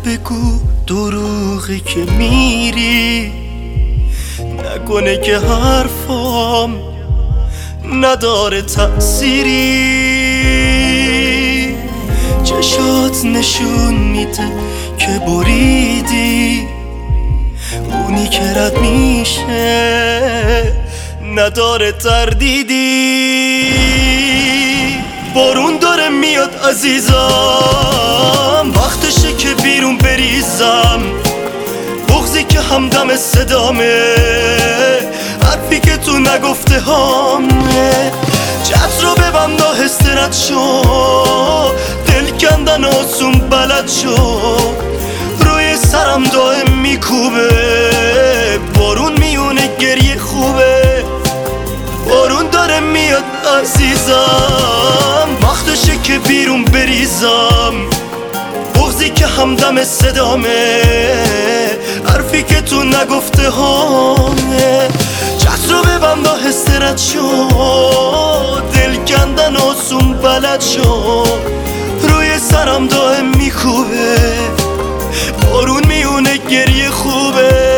بگو دروغی که میری، نکنه که حرفام نداره تأثیری. چشات نشون میده که بریدی، اونی که رد میشه نداره تردیدی. بارون داره میاد عزیزم، وقتشه که بیرون بریزم. بغضی که همدم صدامه، حرفی که تو نگفته هامه. چت رو ببند آهسته رد شو، دل کندن آسون بلد شو. روی سرم دائم میکوبه، بارون میونه گریه خوبه. بارون داره میاد عزیزم، وقتشه که بیرون بریزم. بغضی که همدم صدامه، حرفی که تو نگفته هامه. چت رو ببند آهسته رد شو، دل کندن آسون بلد شو. روی سرم دائم میکوبه، بارون میونه گریه خوبه.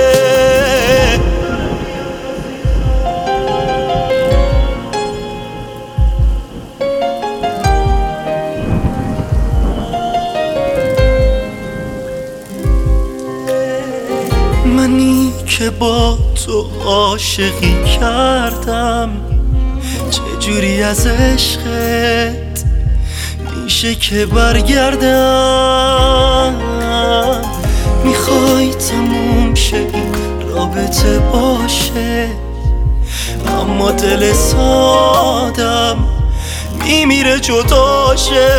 منی که با تو عاشقی کردم، چجوری از عشقت میشه که برگردم؟ میخوای تموم شه این رابطه باشه، اما دل سادم میمیره جداشه.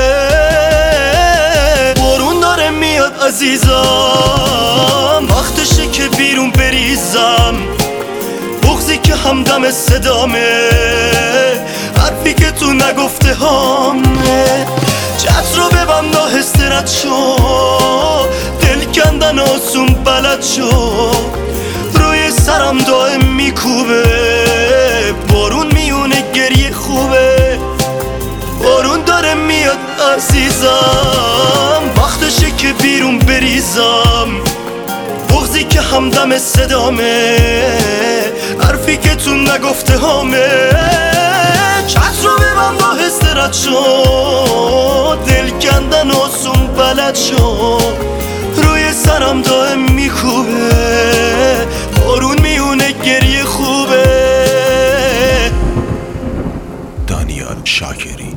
بارون داره میاد عزیزم، وقتشه که بیرون بریزم. بغضی که همدم صدامه، حرفی که تو نگفته هامه. چت رو ببند آهسته رد شو، دل کندن آسون بلد شو. روی سرم دائم میکوبه، بارون میونه گریه خوبه. بارون داره میاد عزیزم، وقتشه که بیرون بریزم. بغضی که همدم صدامه، حرفی که تو نگفته هامه. چت رو ببند آهسته رد شو، دل کندن آسون بلد شو. روی سرم دائم میکوبه، بارون میونه گریه خوبه. دانیال شاکری.